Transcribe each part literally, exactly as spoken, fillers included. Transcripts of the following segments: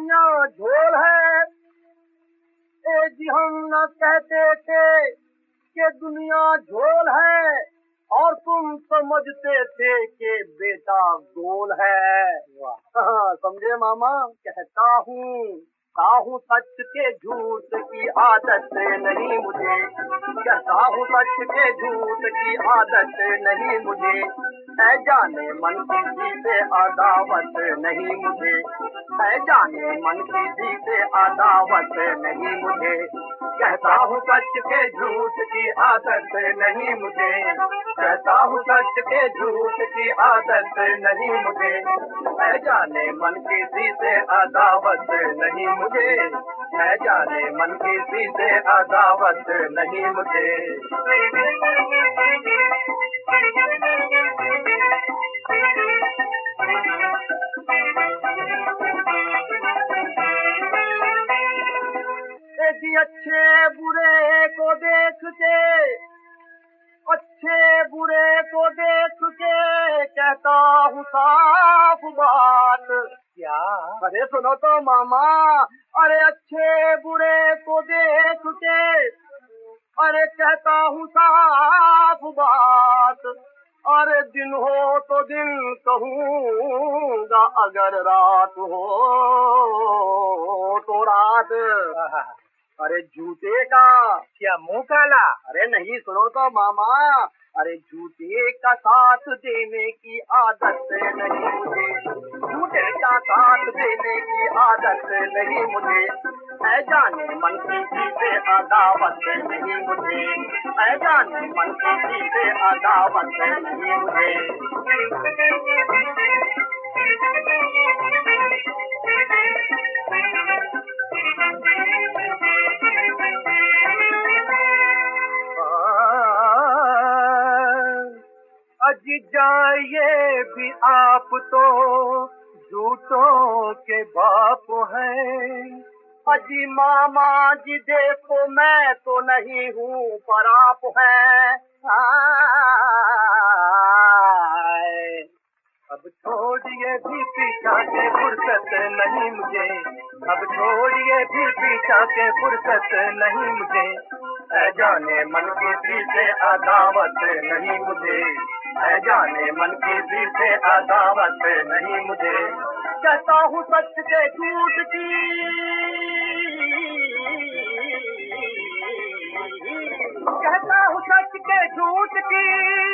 दुनिया झोल है। ए जी हम न कहते थे कि दुनिया झोल है, और तुम समझते थे कि बेटा गोल है। वाह, समझे मामा? कहता हूँ हूँ सच के झूठ की आदत नहीं मुझे, कहता हूँ सच के झूठ की आदत नहीं मुझे, है जाने मन किसी से अदावत नहीं मुझे, है जाने मन किसी से अदावत नहीं मुझे, कहता हूँ सच के झूठ की आदत नहीं मुझे, कहता हूँ सच के झूठ की आदत नहीं मुझे, है जाने मन किसी से अदावत नहीं मुझे, है जाने मन किसी से अदावत नहीं मुझे। जी अच्छे बुरे को देख के, अच्छे बुरे को देख के कहता हूँ साफ बात। क्या? अरे सुनो तो मामा, अरे अच्छे बुरे को देख के अरे कहता हूँ साफ बात, अरे दिन हो तो दिन कहूँगा, अगर रात हो तो रात। अरे जूते का क्या मुंह काला? अरे नहीं, सुनो तो मामा, अरे जूते का साथ देने की आदत नहीं मुझे, जूते का साथ देने की आदत नहीं मुझे, है जाने मन किसी से अदावत नहीं मुझे, है जाने मन किसी से अदावत नहीं मुझे। अजी जाइए भी आप तो झूठों के बाप हैं, अजी मामा जी देखो मैं तो नहीं हूँ पर आप हैं। अब छोड़िए भी पीछा के फुर्सत नहीं मुझे, अब छोड़िए भी पीछा के फुर्सत नहीं मुझे, है जाने मन किसी से अदावत नहीं मुझे, है जाने मन किसी से अदावत नहीं मुझे, कहता हूँ सच के झूठ की, कहता हूँ सच के झूठ की,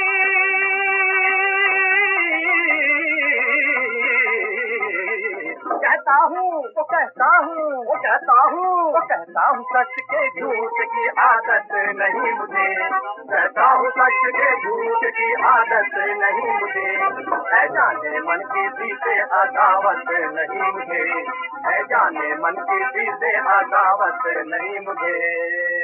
कहता हूँ तो कहता हूँ वो कहता हूँ तो कहता हूँ सच के झूठ की आदत नहीं मुझे, कहता हूँ सच के झूठ की आदत नहीं मुझे, है जाने मन किसी से अदावत नहीं मुझे, है जाने मन किसी से अदावत नहीं मुझे।